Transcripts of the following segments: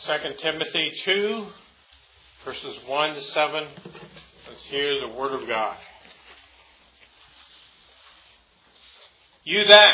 2 Timothy 2, verses 1 to 7. Let's hear the Word of God. You then,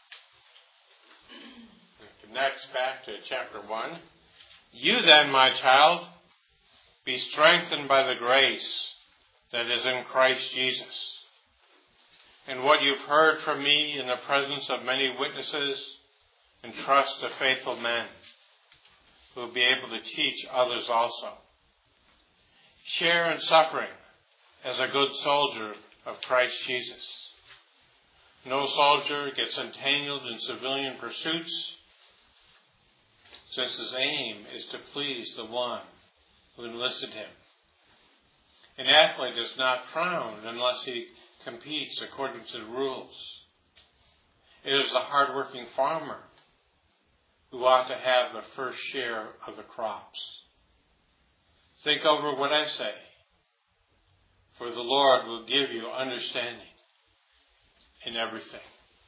next back to chapter 1. You then, my child, be strengthened by the grace that is in Christ Jesus. And what you've heard from me in the presence of many witnesses, entrust to faithful men who will be able to teach others also. Share in suffering as a good soldier of Christ Jesus. No soldier gets entangled in civilian pursuits, since his aim is to please the one who enlisted him. An athlete is not crowned unless he competes according to the rules. It is the hard-working farmer who ought to have the first share of the crops. Think over what I say, for the Lord will give you understanding in everything.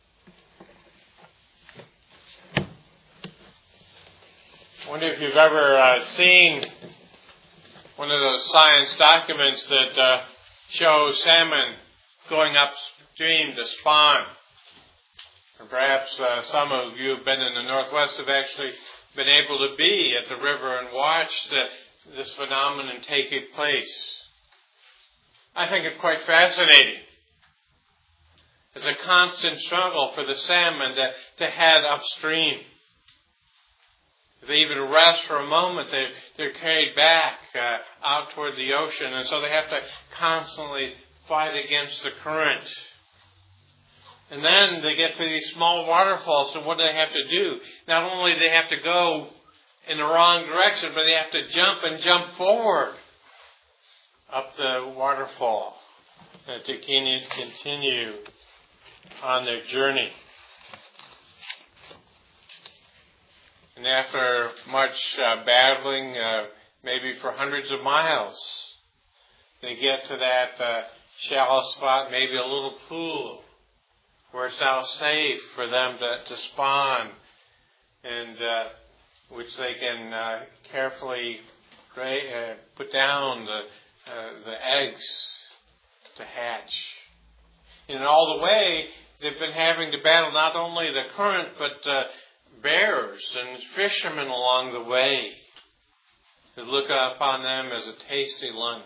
I wonder if you've ever seen one of those science documents that show salmon going upstream to spawn. Or perhaps some of you have been in the Northwest have actually been able to be at the river and watch this phenomenon take place. I think it's quite fascinating. It's a constant struggle for the salmon to head upstream. If they even rest for a moment, they're carried back out toward the ocean, and so they have to constantly fight against the current. And then they get to these small waterfalls, and what do they have to do? Not only do they have to go in the wrong direction, but they have to jump forward up the waterfall to continue on their journey. And after much battling, maybe for hundreds of miles, they get to that shallow spot, maybe a little pool, where it's now safe for them to spawn, and which they can carefully put down the eggs to hatch. And all the way, they've been having to battle not only the current, but bears and fishermen along the way who look upon them as a tasty lunch.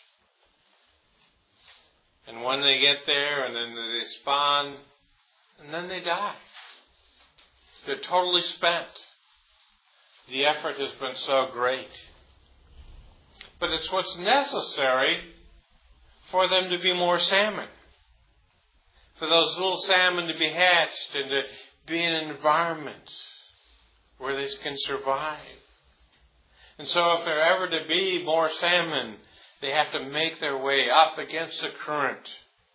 And when they get there, and then they spawn, and then they die. They're totally spent. The effort has been so great. But it's what's necessary for them to be more salmon. For those little salmon to be hatched and to be in an environment where they can survive. And so if there ever to be more salmon, they have to make their way up against the current.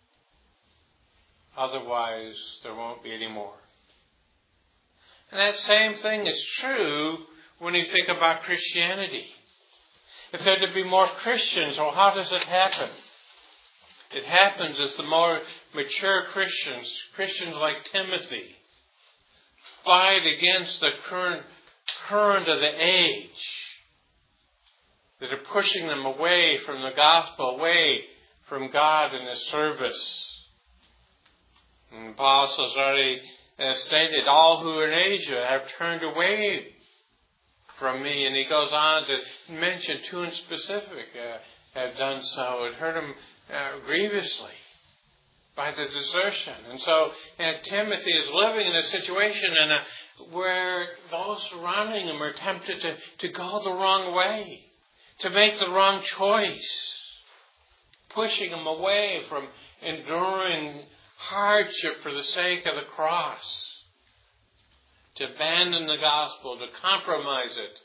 Otherwise, there won't be any more. And that same thing is true when you think about Christianity. If there are to be more Christians, well, how does it happen? It happens as the more mature Christians like Timothy, fight against the current of the age that are pushing them away from the gospel, away from God and His service. And Paul has already stated, all who are in Asia have turned away from me. And he goes on to mention two in specific have done so and hurt him grievously by the desertion. And so Timothy is living in a situation where those surrounding him are tempted to go the wrong way, to make the wrong choice, pushing him away from enduring hardship for the sake of the cross, to abandon the gospel, to compromise it,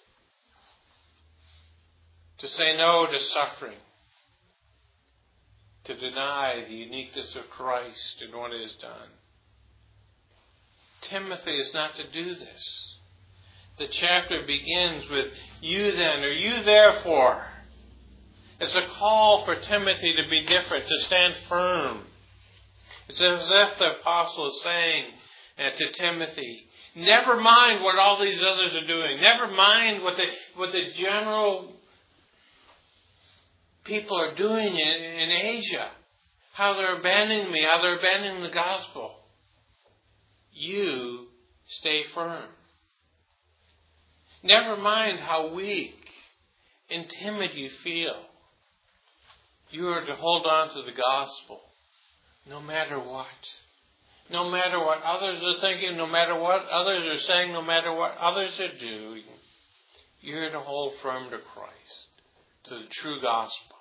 to say no to suffering, to deny the uniqueness of Christ and what He has done. Timothy is not to do this. The chapter begins with, you then, or you therefore. It's a call for Timothy to be different, to stand firm. It's as if the apostle is saying to Timothy, Never mind what all these others are doing. Never mind what the general people are doing in Asia. How they're abandoning me, how they're abandoning the gospel. You stay firm. Never mind how weak and timid you feel. You are to hold on to the gospel no matter what. No matter what others are thinking, no matter what others are saying, no matter what others are doing, you're to hold firm to Christ, to the true gospel.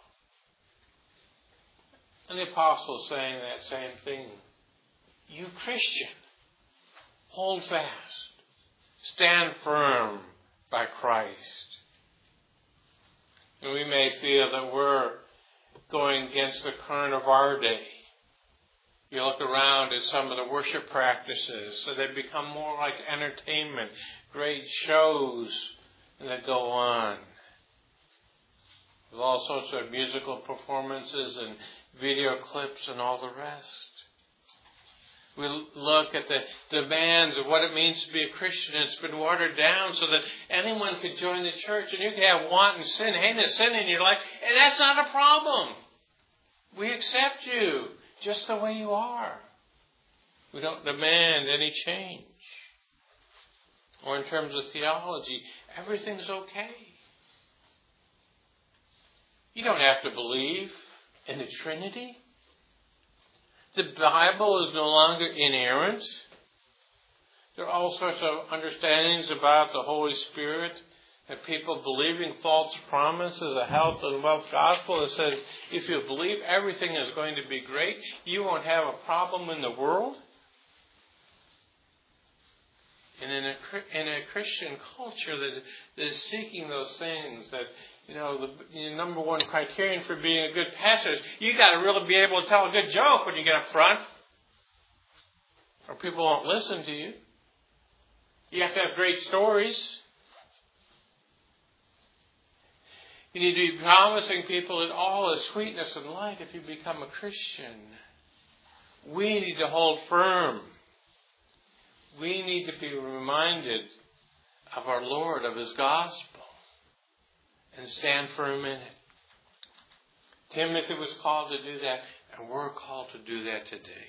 And the apostle is saying that same thing. You Christian, hold fast. Stand firm by Christ. And we may feel that we're going against the current of our day. You look around at some of the worship practices, so they become more like entertainment, great shows that go on. With all sorts of musical performances and video clips and all the rest. We look at the demands of what it means to be a Christian. It's been watered down so that anyone could join the church, and you can have wanton sin, heinous sin in your life, and that's not a problem. We accept you just the way you are. We don't demand any change. Or in terms of theology, everything's okay. You don't have to believe in the Trinity. The Bible is no longer inerrant. There are all sorts of understandings about the Holy Spirit and people believing false promises, a health and wealth gospel that says if you believe everything is going to be great, you won't have a problem in the world. And in a Christian culture that is seeking those things, that the number one criterion for being a good pastor is you got to really be able to tell a good joke when you get up front, or people won't listen to you. You have to have great stories. You need to be promising people that all is sweetness and light if you become a Christian. We need to hold firm. We need to be reminded of our Lord, of His gospel, and stand firm in it. Timothy was called to do that, and we're called to do that today.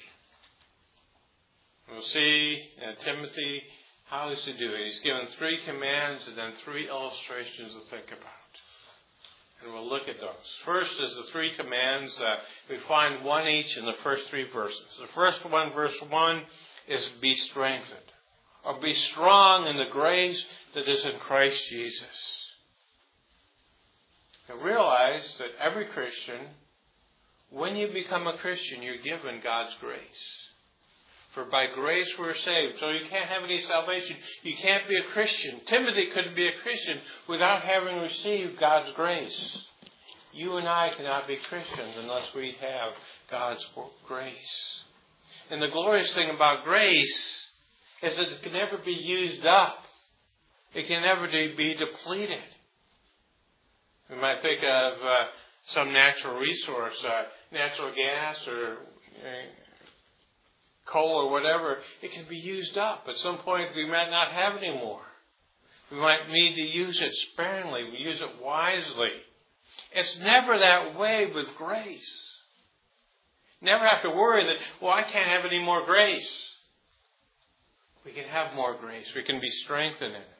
We'll see Timothy how he's to do it. He's given 3 commands and then 3 illustrations to think about. And we'll look at those. First is the 3 commands. We find one each in the first 3 verses. The first one, verse 1, is be strengthened, or be strong in the grace that is in Christ Jesus. Now realize that every Christian, when you become a Christian, you're given God's grace. For by grace we're saved. So you can't have any salvation. You can't be a Christian. Timothy couldn't be a Christian without having received God's grace. You and I cannot be Christians unless we have God's grace. And the glorious thing about grace is that it can never be used up. It can never be depleted. We might think of some natural resource, natural gas or coal or whatever. It can be used up. At some point we might not have any more. We might need to use it sparingly. We use it wisely. It's never that way with grace. Never have to worry that, I can't have any more grace. We can have more grace. We can be strengthened in it.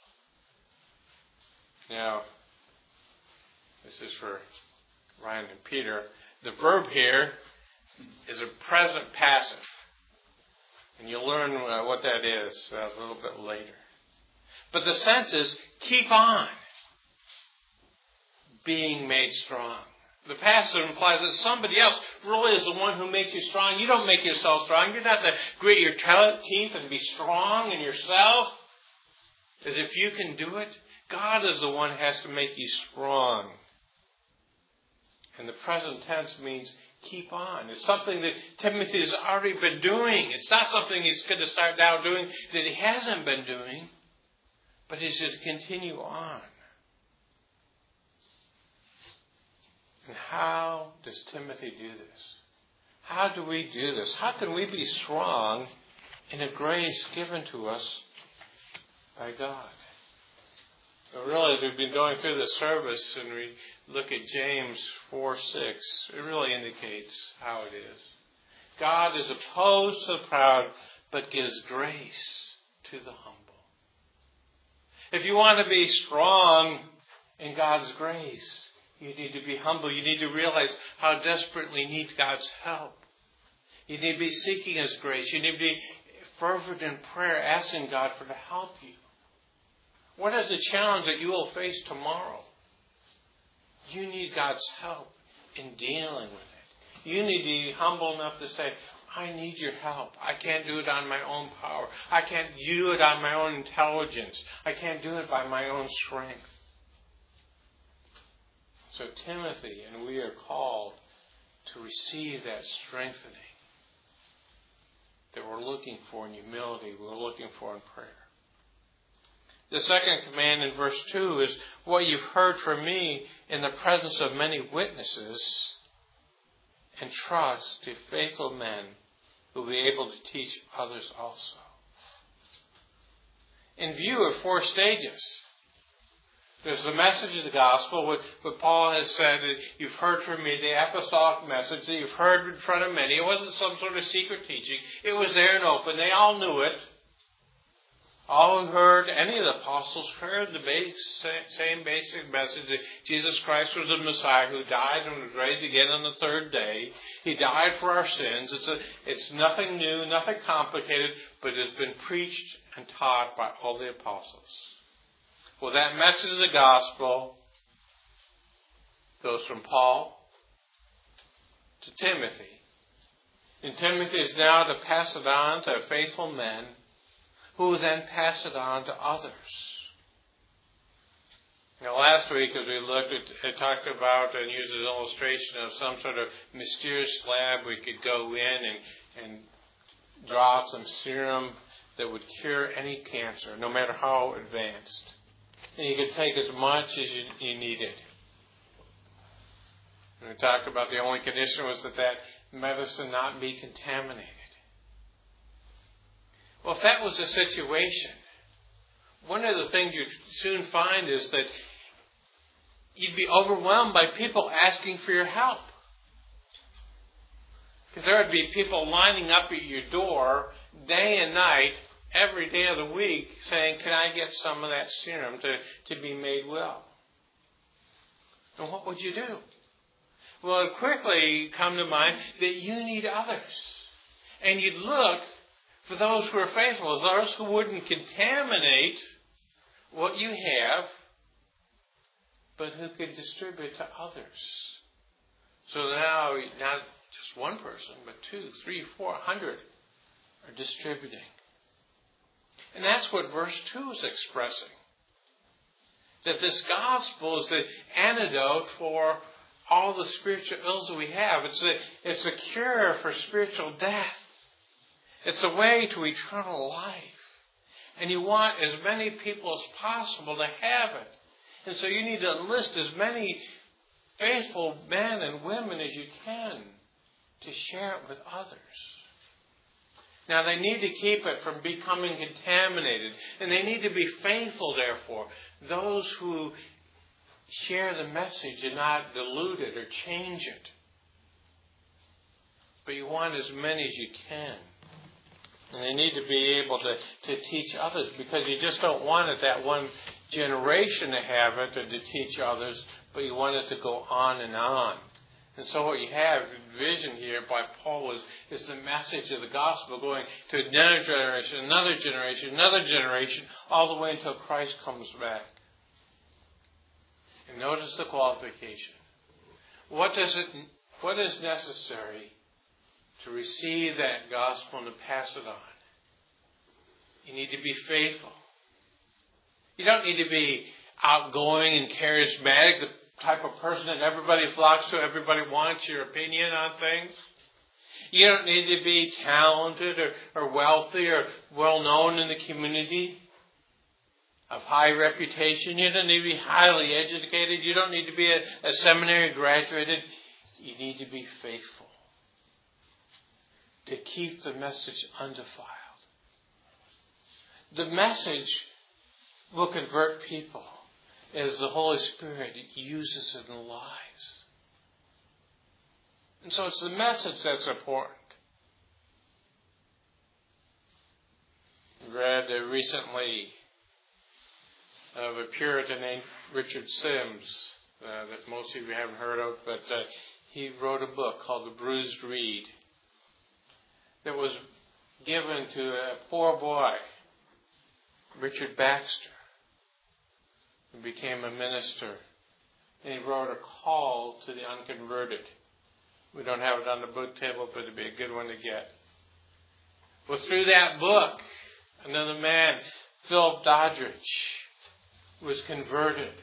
Now, this is for Ryan and Peter. The verb here is a present passive. And you'll learn what that is a little bit later. But the sense is, keep on being made strong. The passive implies that somebody else really is the one who makes you strong. You don't make yourself strong. You don't have to grit your teeth and be strong in yourself as if you can do it. God is the one who has to make you strong. And the present tense means keep on. It's something that Timothy has already been doing. It's not something he's going to start now doing that he hasn't been doing, but he's going to continue on. And how does Timothy do this? How do we do this? How can we be strong in a grace given to us by God. But really, as we've been going through the service and we look at James 4:6, it really indicates how it is. God is opposed to the proud, but gives grace to the humble. If you want to be strong in God's grace, you need to be humble. You need to realize how desperately you need God's help. You need to be seeking His grace. You need to be fervent in prayer, asking God to help you. What is the challenge that you will face tomorrow? You need God's help in dealing with it. You need to be humble enough to say, I need your help. I can't do it on my own power. I can't do it on my own intelligence. I can't do it by my own strength. So Timothy and we are called to receive that strengthening that we're looking for in humility, we're looking for in prayer. The second command in verse 2 is, what you've heard from me in the presence of many witnesses, entrust to faithful men who will be able to teach others also. In view of 4 stages. There's the message of the gospel, what Paul has said, you've heard from me, the apostolic message that you've heard in front of many. It wasn't some sort of secret teaching. It was there and open. They all knew it. All who heard, any of the apostles heard the same basic message that Jesus Christ was the Messiah who died and was raised again on the 3rd day. He died for our sins. It's nothing new, nothing complicated, but it has been preached and taught by all the apostles. Well, that message of the gospel goes from Paul to Timothy. And Timothy is now to pass it on to faithful men who will then pass it on to others. Now, last week, as we looked at, talked about and used an illustration of some sort of mysterious lab, we could go in and draw some serum that would cure any cancer, no matter how advanced. And you could take as much as you needed. And we talked about the only condition was that medicine not be contaminated. Well, if that was the situation, one of the things you'd soon find is that you'd be overwhelmed by people asking for your help. Because there would be people lining up at your door day and night, every day of the week, saying, can I get some of that serum to be made well? And what would you do? Well, it quickly come to mind that you need others. And you'd look for those who are faithful, those who wouldn't contaminate what you have, but who could distribute to others. So now, not just one person, but 2, 3, 400 are distributing. And that's what verse 2 is expressing. That this gospel is the antidote for all the spiritual ills that we have. It's a cure for spiritual death. It's a way to eternal life. And you want as many people as possible to have it. And so you need to enlist as many faithful men and women as you can to share it with others. Now, they need to keep it from becoming contaminated. And they need to be faithful, therefore. Those who share the message and not dilute it or change it. But you want as many as you can. And they need to be able to teach others, because you just don't want it that one generation to have it or to teach others, but you want it to go on and on. And so what you have vision here by Paul is the message of the gospel going to another generation, another generation, another generation, all the way until Christ comes back. And notice the qualification. What is necessary to receive that gospel and to pass it on? You need to be faithful. You don't need to be outgoing and charismatic, the type of person that everybody flocks to, everybody wants your opinion on things. You don't need to be talented or wealthy or well-known in the community, of high reputation. You don't need to be highly educated. You don't need to be a seminary graduated. You need to be faithful. To keep the message undefiled. The message will convert people as the Holy Spirit uses it in the lives. And so it's the message that's important. I read recently of a Puritan named Richard Sims that most of you haven't heard of, but he wrote a book called The Bruised Reed that was given to a poor boy, Richard Baxter, who became a minister. And he wrote a call to the unconverted. We don't have it on the book table, but it'd be a good one to get. Well, through that book, another man, Philip Doddridge, was converted.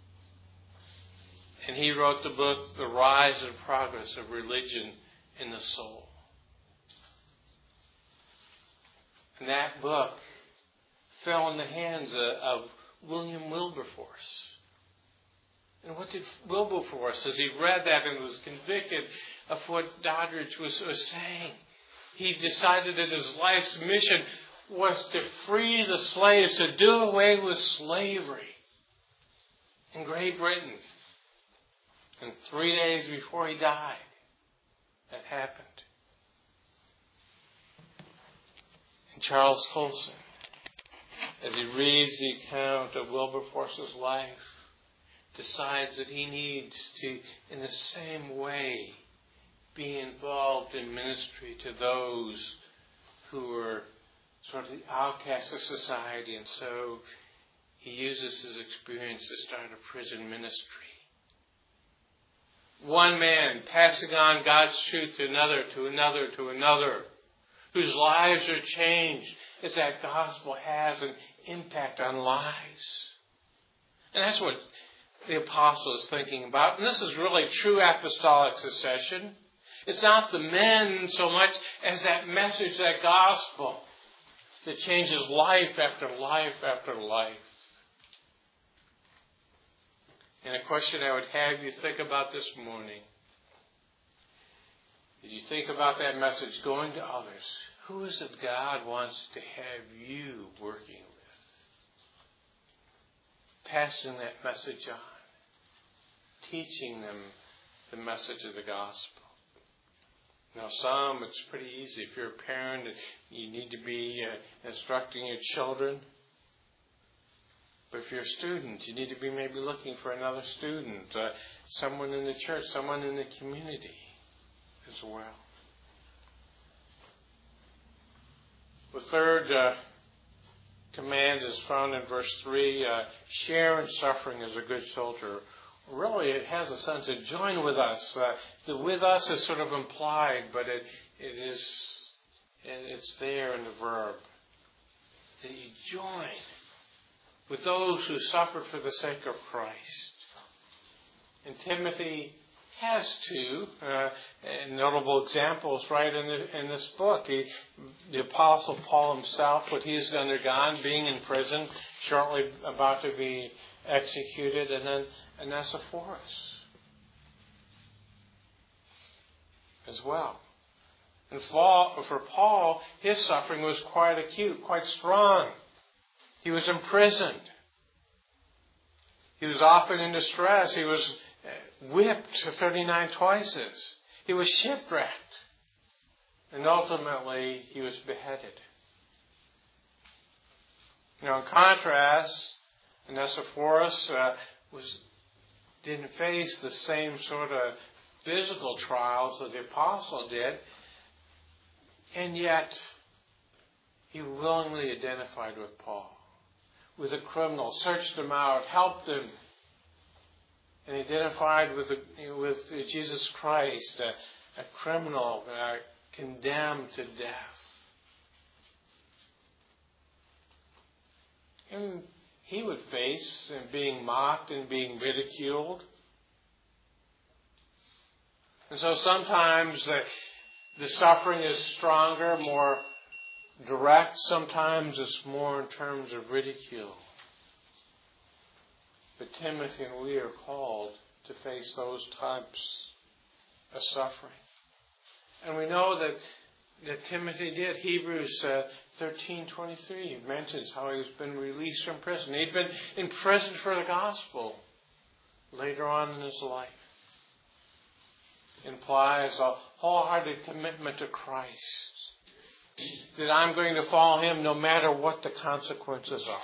And he wrote the book, The Rise and Progress of Religion in the Soul. And that book fell in the hands of William Wilberforce. And what did Wilberforce, as he read that and was convicted of what Doddridge was saying, he decided that his life's mission was to free the slaves, to do away with slavery in Great Britain. And 3 days before he died, that happened. And Charles Colson, as he reads the account of Wilberforce's life, decides that he needs to, in the same way, be involved in ministry to those who were sort of the outcasts of society. And so he uses his experience to start a prison ministry. One man passing on God's truth to another, to another, to another, whose lives are changed as that gospel has an impact on lives. And that's what the apostle is thinking about. And this is really true apostolic succession. It's not the men so much as that message, that gospel, that changes life after life after life. And a question I would have you think about this morning, as you think about that message going to others, who is it God wants to have you working with? Passing that message on. Teaching them the message of the gospel. Now, some, it's pretty easy. If you're a parent, you need to be instructing your children. But if you're a student, you need to be maybe looking for another student, someone in the church, someone in the community as well. The third command is found in verse 3, share in suffering as a good soldier. Really, it has a sense of join with us. The with us is sort of implied, but it's there in the verb. That you join with those who suffer for the sake of Christ. And Timothy has two notable examples right in this book. The Apostle Paul himself, what he's undergone, being in prison, shortly about to be executed, and then Onesiphorus as well. And for Paul, his suffering was quite acute, quite strong. He was imprisoned. He was often in distress. He was whipped 39 twice. He was shipwrecked. And ultimately, he was beheaded. Now, in contrast, Onesiphorus didn't face the same sort of physical trials that the apostle did, and yet he willingly identified with Paul, with a criminal, searched him out, helped him, and identified with Jesus Christ, a criminal condemned to death. And he would face being mocked and being ridiculed. And so sometimes the suffering is stronger, more direct. Sometimes it's more in terms of ridicule. But Timothy and we are called to face those types of suffering. And we know that that Timothy did. Hebrews 13:23 mentions how he's been released from prison. He'd been in prison for the gospel later on in his life. Implies a wholehearted commitment to Christ. That I'm going to follow Him no matter what the consequences are.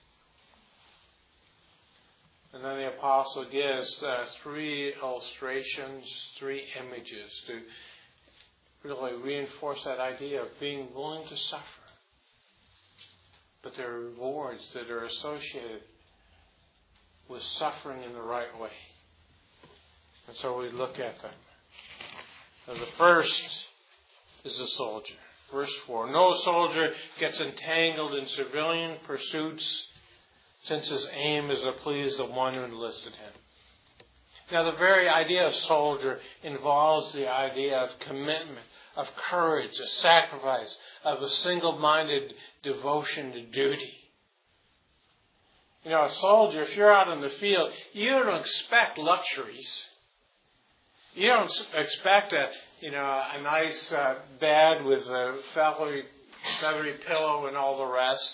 And then the apostle gives 3 illustrations, 3 images to really reinforce that idea of being willing to suffer. But there are rewards that are associated with suffering in the right way. And so we look at them. Now the first is the soldier. Verse 4. No soldier gets entangled in civilian pursuits since his aim is to please the one who enlisted him. Now the very idea of soldier involves the idea of commitment, of courage, of sacrifice, of a single-minded devotion to duty. You know, a soldier, if you're out in the field, you don't expect luxuries. You don't expect a nice bed with a feathery pillow and all the rest.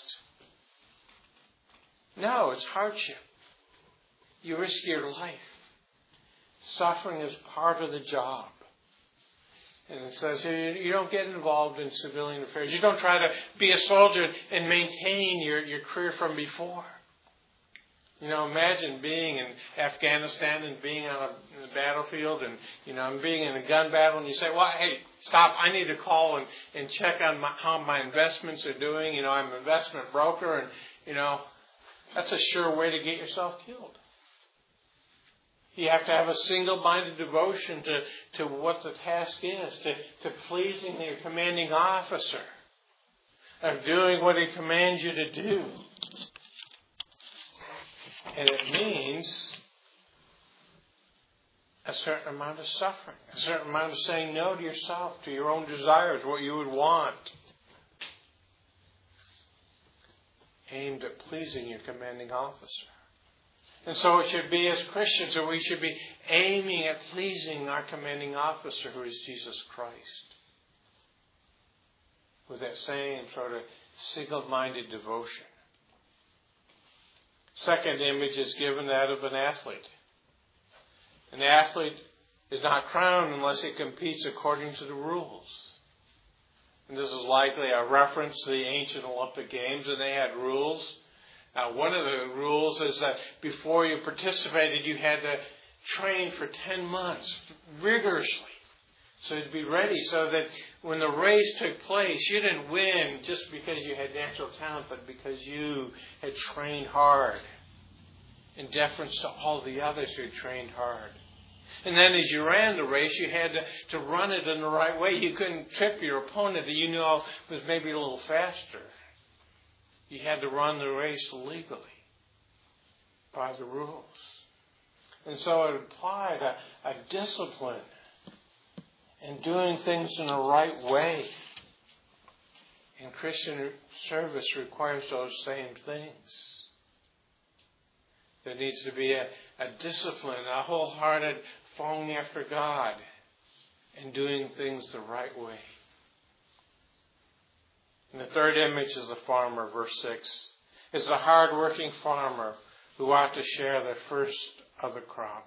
No, it's hardship. You risk your life. Suffering is part of the job. And it says here, you don't get involved in civilian affairs. You don't try to be a soldier and maintain your career from before. You know, imagine being in Afghanistan and being on a battlefield and, being in a gun battle and you say, well, hey, stop, I need to call and check on how my investments are doing. You know, I'm an investment broker and, that's a sure way to get yourself killed. You have to have a single-minded devotion to what the task is, to pleasing your commanding officer, of doing what he commands you to do. And it means a certain amount of suffering, a certain amount of saying no to yourself, to your own desires, what you would want, aimed at pleasing your commanding officer. And so it should be as Christians, that we should be aiming at pleasing our commanding officer, who is Jesus Christ, with that same sort of single-minded devotion. Second image is given that of an athlete. An athlete is not crowned unless he competes according to the rules. And this is likely a reference to the ancient Olympic Games, and they had rules. One of the rules is that before you participated, you had to train for 10 months rigorously. So to be ready, so that when the race took place, you didn't win just because you had natural talent, but because you had trained hard in deference to all the others who had trained hard. And then as you ran the race, you had to run it in the right way. You couldn't trip your opponent that you knew was maybe a little faster. You had to run the race legally by the rules. And so it implied a discipline in doing things in the right way. And Christian service requires those same things. There needs to be a discipline, a wholehearted following after God and doing things the right way. And the third image is the farmer, verse 6. It's a hard-working farmer who ought to share the first of the crop.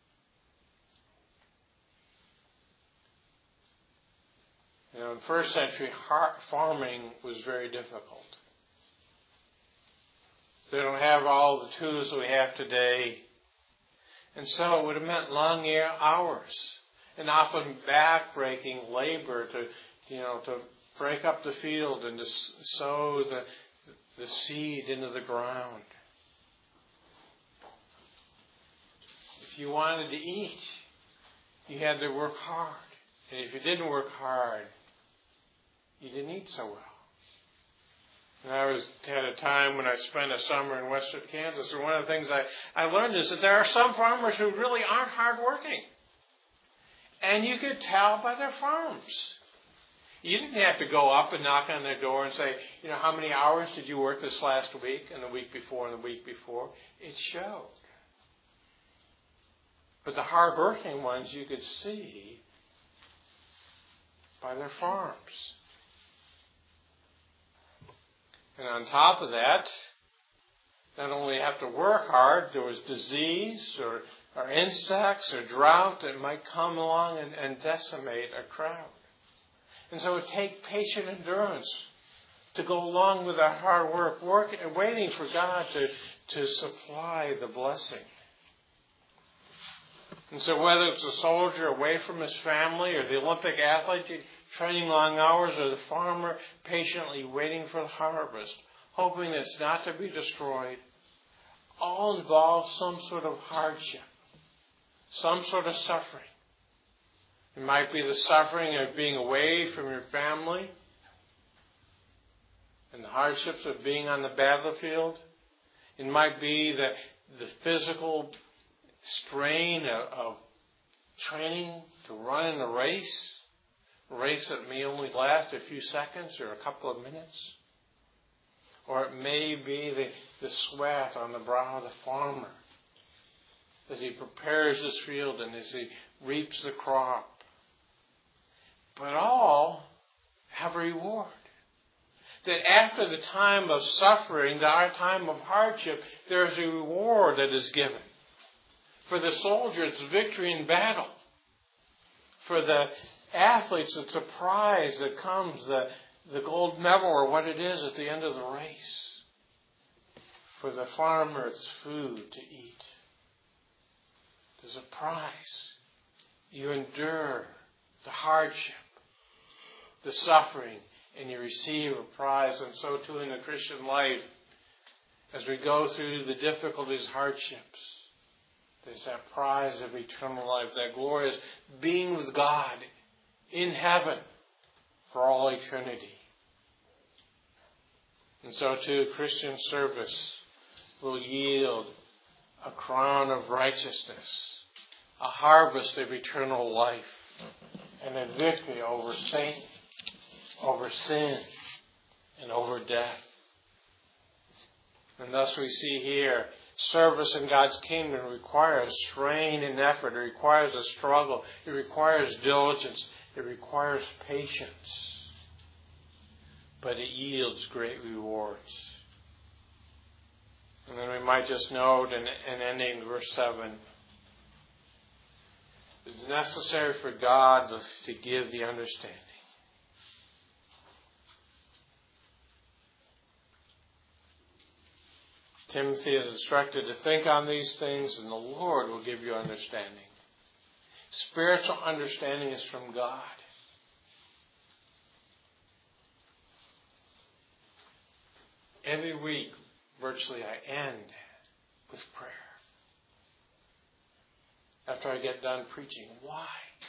In first century, farming was very difficult. They don't have all the tools we have today. And so it would have meant long hours and often back-breaking labor to break up the field and to sow the seed into the ground. If you wanted to eat, you had to work hard. And if you didn't work hard, you didn't eat so well. And I had a time when I spent a summer in western Kansas, and one of the things I learned is that there are some farmers who really aren't hardworking. And you could tell by their farms. You didn't have to go up and knock on their door and say, how many hours did you work this last week and the week before and the week before? It showed. But the hardworking ones you could see by their farms. And on top of that, not only have to work hard, there was disease or insects or drought that might come along and decimate a crowd. And so it would take patient endurance to go along with our hard work, waiting for God to supply the blessing. And so whether it's a soldier away from his family or the Olympic athlete training long hours or the farmer patiently waiting for the harvest, hoping it's not to be destroyed, all involve some sort of hardship, some sort of suffering. It might be the suffering of being away from your family and the hardships of being on the battlefield. It might be the physical strain of training to run in a race that may only last a few seconds or a couple of minutes. Or it may be the sweat on the brow of the farmer as he prepares his field and as he reaps the crop. But all have a reward. That after the time of suffering, our time of hardship, there is a reward that is given. For the soldier, it's victory in battle. For the athletes, it's a prize that comes, the gold medal or what it is at the end of the race. For the farmer, it's food to eat. There's a prize. You endure the hardship, the suffering, and you receive a prize. And so too in the Christian life, as we go through the difficulties, hardships, there's that prize of eternal life, that glorious being with God in heaven for all eternity. And so too, Christian service will yield a crown of righteousness, a harvest of eternal life, and a victory over Satan, over sin, and over death. And thus we see here, service in God's kingdom requires strain and effort. It requires a struggle. It requires diligence. It requires patience. But it yields great rewards. And then we might just note in ending verse 7, it's necessary for God to give the understanding. Timothy is instructed to think on these things, and the Lord will give you understanding. Spiritual understanding is from God. Every week, virtually, I end with prayer. After I get done preaching. Why?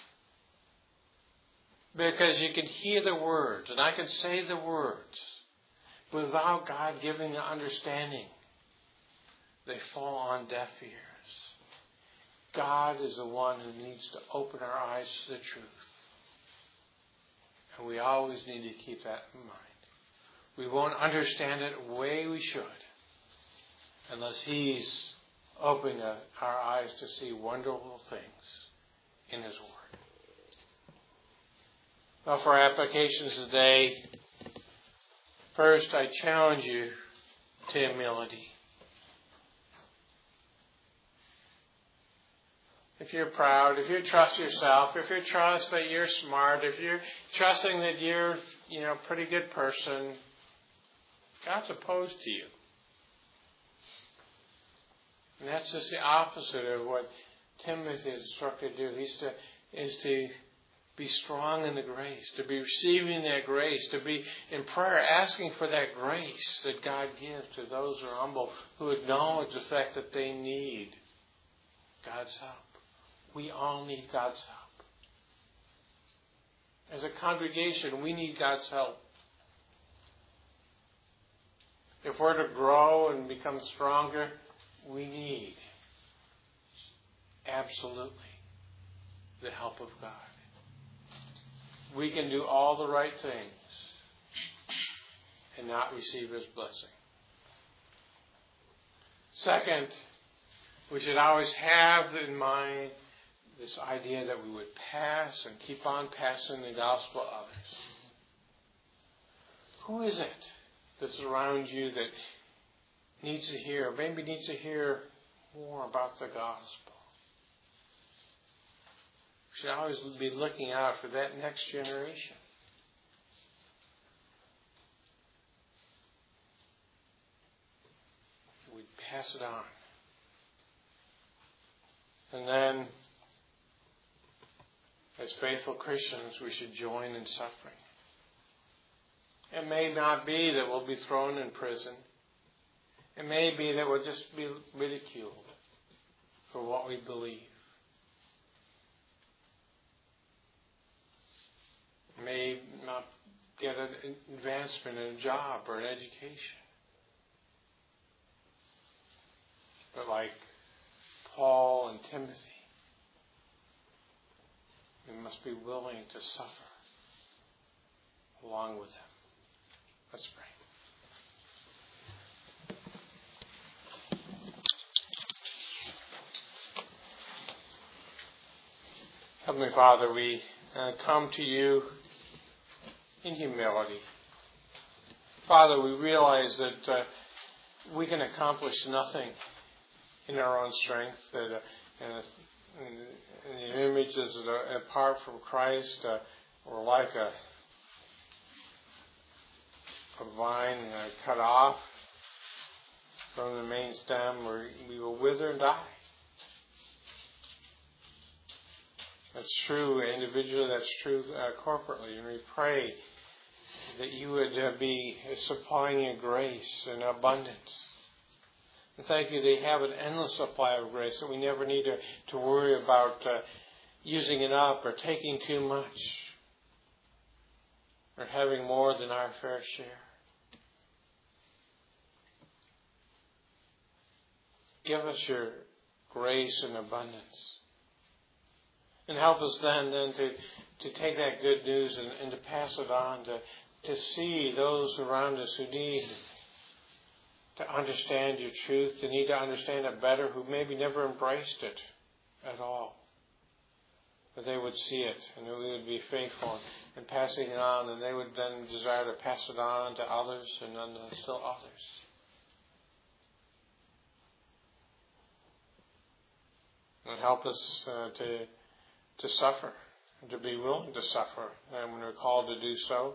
Because you can hear the words, and I can say the words, but without God giving the understanding, they fall on deaf ears. God is the one who needs to open our eyes to the truth. And we always need to keep that in mind. We won't understand it the way we should unless He's opening our eyes to see wonderful things in His Word. Well, for our applications today, first I challenge you to humility. If you're proud, if you trust yourself, if you trust that you're smart, if you're trusting that you're, a pretty good person, God's opposed to you. And that's just the opposite of what Timothy is instructed to do. Is to be strong in the grace, to be receiving that grace, to be in prayer asking for that grace that God gives to those who are humble, who acknowledge the fact that they need God's help. We all need God's help. As a congregation, we need God's help. If we're to grow and become stronger, we need absolutely the help of God. We can do all the right things and not receive His blessing. Second, we should always have in mind this idea that we would pass and keep on passing the gospel to others. Who is it that's around you that needs to hear, or maybe needs to hear more about the gospel. We should always be looking out for that next generation. We pass it on. And then, as faithful Christians, we should join in suffering. It may not be that we'll be thrown in prison. It may be that we'll just be ridiculed for what we believe. May not get an advancement in a job or an education. But like Paul and Timothy, we must be willing to suffer along with them. Let's pray. Heavenly Father, we come to you in humility. Father, we realize that we can accomplish nothing in our own strength, that in the images that are apart from Christ, we're like a vine cut off from the main stem, where we will wither and die. That's true individually, that's true corporately. And we pray that you would be supplying your grace in abundance. And thank you that you have an endless supply of grace, that we never need to worry about using it up or taking too much or having more than our fair share. Give us your grace and abundance. And help us then to take that good news and to pass it on, to see those around us who need to understand your truth, who need to understand it better, who maybe never embraced it at all. That they would see it and that we would be faithful in passing it on, and they would then desire to pass it on to others and then still others. And help us to suffer, and to be willing to suffer, and when we're called to do so.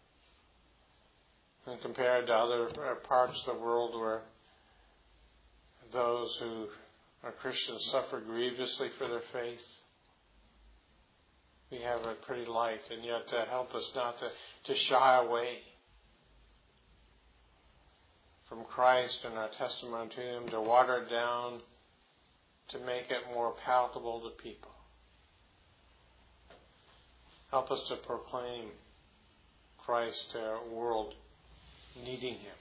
And compared to other parts of the world where those who are Christians suffer grievously for their faith, we have it pretty light, and yet help us not to shy away from Christ and our testimony to Him, to water it down, to make it more palatable to people. Help us to proclaim Christ to a world needing Him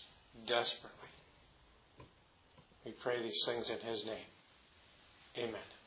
desperately. We pray these things in His name. Amen.